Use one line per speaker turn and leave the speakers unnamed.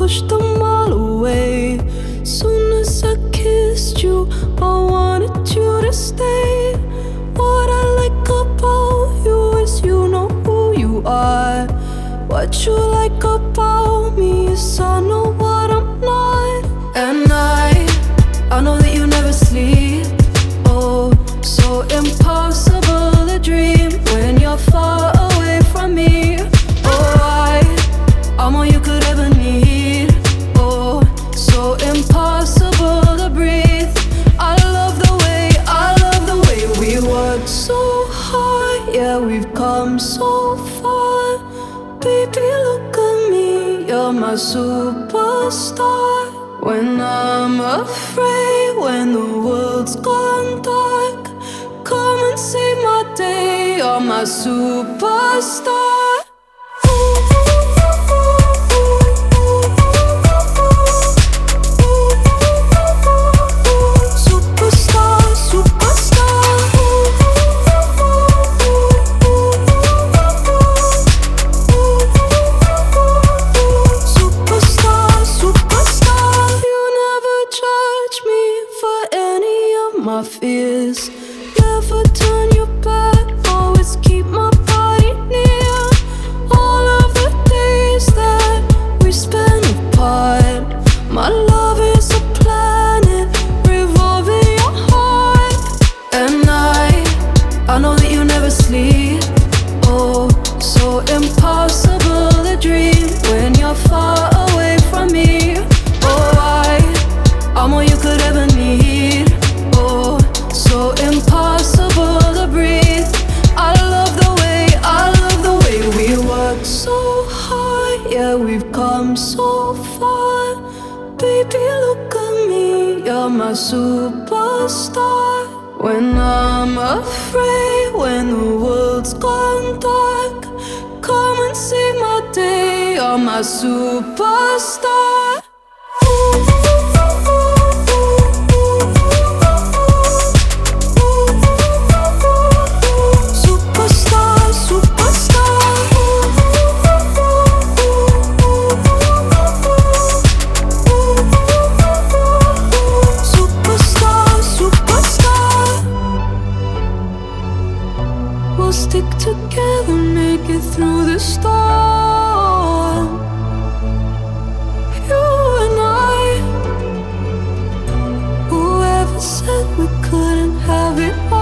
pushed them all away. Soon as I kissed you, I wanted you to stay. What I like about you is you know who you are. What you like about me is I know what I'm not. And I know that you never sleep. Oh, so impossible to dream when you're far away from me. Oh, I'm all you could ever need. Oh, so impossible to breathe. I love the way we work so hard. Yeah, we've come so far. Baby, look at me, you're my superstar. When I'm afraid, when the world's gone dark, come and save my day, you're my superstar. My fears, never turn your back, always keep my body near. All of the days that we spent apart, my love is a planet revolving your heart. And I know that you never sleep. Oh, so impossible to dream when you're far away from me. Oh, I'm all you could ever need. So impossible to breathe. I love the way we work so hard. Yeah, we've come so far. Baby, look at me, you're my superstar. When I'm afraid, when the world's gone dark, come and save my day, you're my superstar. We'll stick together, make it through the storm. You and I. Whoever said we couldn't have it all?